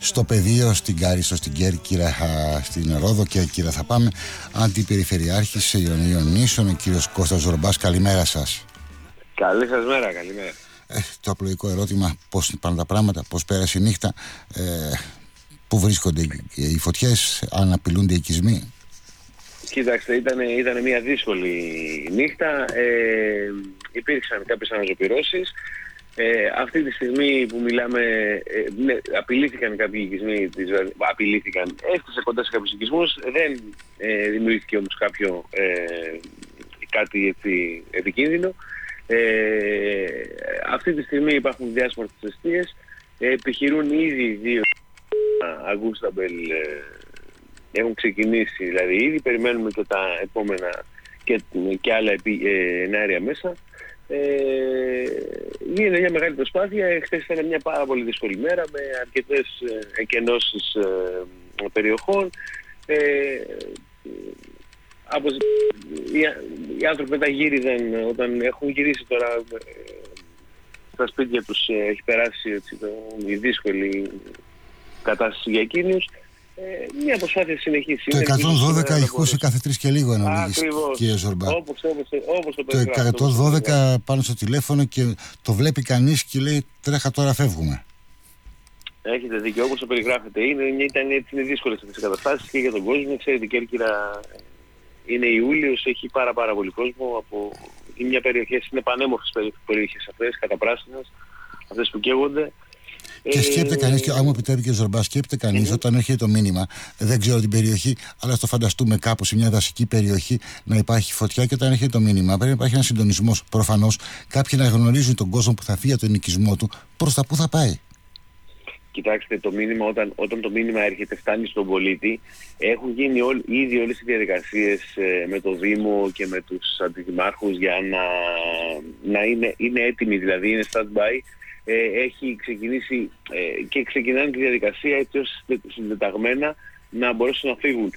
στο πεδίο, στην Κάριστο, στην Κέρκυρα, στην Ρόδο-Κέρκυρα θα πάμε. Αντιπεριφερειάρχης Ιωνίων Νήσων, ο κύριος Κώστας Ζορμπάς. Καλημέρα σας. Καλή σας μέρα, καλημέρα. Το απλοϊκό ερώτημα, πώς πάνε τα πράγματα, πώς πέρασε η νύχτα, πού βρίσκονται οι φωτιές, αν απειλούνται οι οικισμοί? Κοίταξτε, ήταν μια δύσκολη νύχτα, υπήρξαν κάποιες αναζωπυρώσεις. Αυτή τη στιγμή που μιλάμε, απειλήθηκαν κάποιοι οικισμοί, έφτασε κοντά σε κάποιους οικισμούς, δεν δημιουργήθηκε όμως κάτι έτσι επικίνδυνο. Αυτή τη στιγμή υπάρχουν διάσπορτες αιστείες, επιχειρούν ήδη 2 Αγκούσταμπελ, έχουν ξεκινήσει δηλαδή ήδη, περιμένουμε και τα επόμενα και άλλα εναέρια μέσα. Είναι μια μεγάλη προσπάθεια. Χθες ήταν μια πάρα πολύ δύσκολη μέρα με αρκετές εκενώσεις περιοχών. Οι άνθρωποι μεταγύριζαν όταν έχουν γυρίσει τώρα στα σπίτια τους, έχει περάσει έτσι, η δύσκολη κατάσταση για εκείνους. Μια προσπάθεια συνεχίσει. Το 112 ηχούσε κάθε 3 και λίγο ένα λίγης, κύριε Ζορμπά. Όπως το περιγράφω. Το 112 πάνω στο τηλέφωνο και το βλέπει κανείς και λέει τρέχα τώρα φεύγουμε. Έχετε δίκιο, όπως το περιγράφετε. Ήταν έτσι δύσκολες αυτές οι καταστάσεις και για τον κόσμο. Ξέρετε, η Κέρκυρα είναι Ιούλιος, έχει πάρα πολύ κόσμο. Είναι μια περιοχή, είναι πανέμορφες περιοχές αυτές, καταπράσινες, αυτές που καίγονται. Και σκέπτε κανείς, αν μου επιτρέπει και ο Ζορμπά, σκέπτε κανείς όταν έρχεται το μήνυμα, δεν ξέρω την περιοχή, αλλά στο φανταστούμε κάπου σε μια δασική περιοχή να υπάρχει φωτιά, και όταν έρχεται το μήνυμα πρέπει να υπάρχει ένα συντονισμός. Προφανώς κάποιοι να γνωρίζουν τον κόσμο που θα φύγει από τον οικισμό του προς τα που θα πάει. Κοιτάξτε, το μήνυμα, όταν το μήνυμα έρχεται, φτάνει στον πολίτη, έχουν γίνει ήδη όλες οι διαδικασίες με το Δήμο και με τους αντιδημάρχους για να είναι έτοιμοι, δηλαδή είναι stand-by. Έχει ξεκινήσει και ξεκινάνε τη διαδικασία έτσι ώστε συντεταγμένα να μπορέσουν να φύγουν.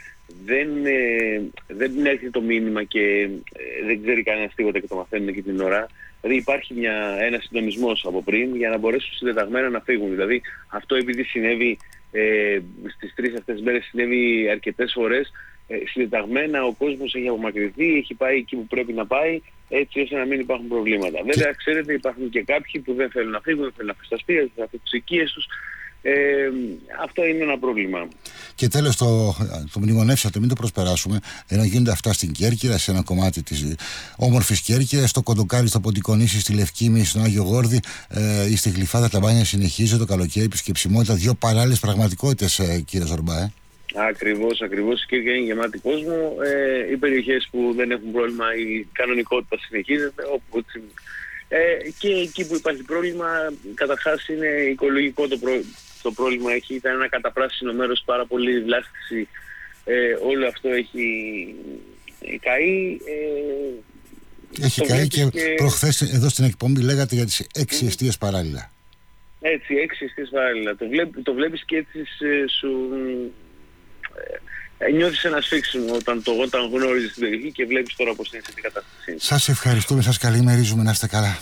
Δεν έρχεται το μήνυμα και δεν ξέρει κανένας τίποτα και το μαθαίνουν και την ώρα. Δηλαδή υπάρχει ένα συντονισμός από πριν για να μπορέσουν συντεταγμένα να φύγουν. Δηλαδή αυτό επειδή συνέβη στις 3 αυτές μέρες, συνέβη αρκετές φορές, συντεταγμένα ο κόσμος έχει απομακρυνθεί, έχει πάει εκεί που πρέπει να πάει, έτσι ώστε να μην υπάρχουν προβλήματα. Βέβαια, ξέρετε, υπάρχουν και κάποιοι που δεν θέλουν να φύγουν, δεν θέλουν να φύγουν στα σπίτια, δεν θέλουν να φύγουν στις οικίες τους. Αυτό είναι ένα πρόβλημα. Και τέλος, το μνημονεύσατε, μην το προσπεράσουμε, ενώ γίνονται αυτά στην Κέρκυρα, σε ένα κομμάτι της όμορφης Κέρκυρας, στο Κοντοκάρι, στο Ποντικονήσι, στη Λευκήμη, στον Άγιο Γόρδι ή στη Γλυφάδα. Τα μπάνια συνεχίζονται, το καλοκαίρι, επισκεψιμότητα, 2 παράλληλες πραγματικότητες, κύριε Ζορμπά. Ακριβώς. Η Κέρκυρα είναι γεμάτη κόσμο. Οι περιοχές που δεν έχουν πρόβλημα, η κανονικότητα συνεχίζεται. Και εκεί που υπάρχει πρόβλημα, καταρχάς είναι οικολογικό το πρόβλημα. Ήταν ένα καταπράσινο μέρος, πάρα πολύ βλάστηση. Όλο αυτό έχει καεί. Έχει καεί και προχθές εδώ στην εκπομπή λέγατε για τις 6 εστίες παράλληλα. Έτσι, 6 εστίες παράλληλα. Το βλέπεις και έτσι νιώθεις ένα σφίξιμο όταν γνώριζες την περιοχή και βλέπεις τώρα πως είναι σε τι κατάσταση. Σας ευχαριστούμε, σας καλημερίζουμε, να είστε καλά.